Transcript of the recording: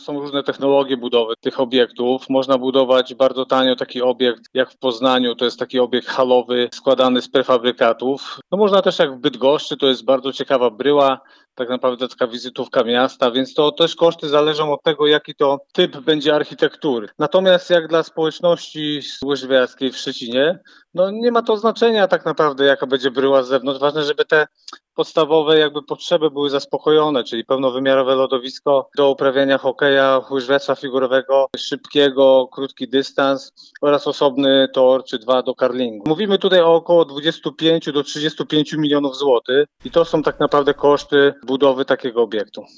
Są różne technologie budowy tych obiektów. Można budować bardzo tanio taki obiekt jak w Poznaniu, to jest taki obiekt halowy składany z prefabrykatów. No można też jak w Bydgoszczy, to jest bardzo ciekawa bryła, tak naprawdę taka wizytówka miasta, więc to też koszty zależą od tego, jaki to typ będzie architektury. Natomiast jak dla społeczności łyżwiarskiej w Szczecinie, no nie ma to znaczenia tak naprawdę, jaka będzie bryła z zewnątrz. Ważne, żeby te podstawowe jakby potrzeby były zaspokojone, czyli pełnowymiarowe lodowisko do uprawiania hokeja, łyżwiarstwa figurowego, szybkiego, krótki dystans oraz osobny tor czy dwa do curlingu. Mówimy tutaj o około 25 do 35 milionów złotych i to są tak naprawdę koszty budowy takiego obiektu.